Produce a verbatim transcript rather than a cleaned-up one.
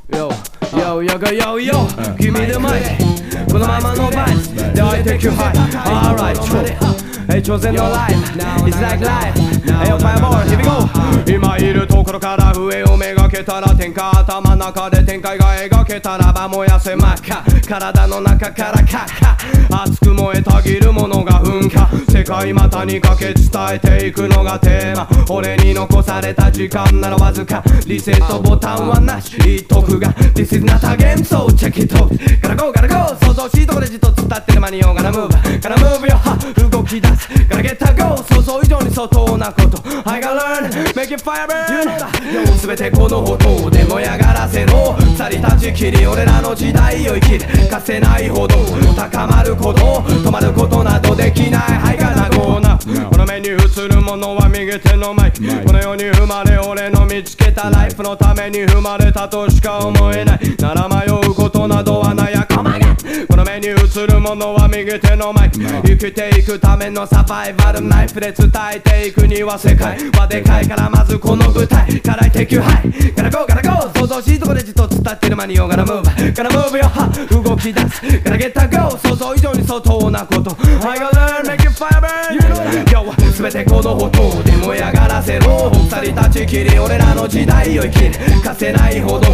Yo, yo, yo, go, yo, yo, give me the mic. このままのバイスで I take you high. Alright, hey, chosen no life. It's like life. Hey, yo, fireball, here we go. 今いるところから上をめがけたら天下頭の中で展開が描けたらば燃やせ真っ赤体の中からカッカ熱く燃えたぎるものが噴火世界股にかけ伝えていくのがテーマ俺に残された時間ならわずかリセットボタンはなし言っとくが This is not a game so check it out Gotta go gotta go 想像しいとこでじっと伝ってる間によ Gotta move gotta move yo 動き出す Gotta get a go 想像以上に相当なこと I gotta learn make it fire burn 全てこの音で燃え上がらせろ去り立ちきり俺らの時代を生きるかせないほど高まること止まることなどできない I gotta go now この目に映るものは右手のマイクこの世に生まれ俺の見つけたライフのために生まれたとしか思えないなら迷うことなどはないやかまやこの目に映るものは右手のマイク生きていくためのサバイバルナイフで伝えていくには世界はでかいからまずこの舞台からtake you high Gotta go gotta go 想像しいとこでじっと伝ってる間によ Gotta move gotta move yo 動き出す Gotta get a go 想像以上に相当なこと I gotta learn make it fire burn Yo 全てこの音で燃え上がらせろ去り立ちきり俺らの時代を生きるかせないほど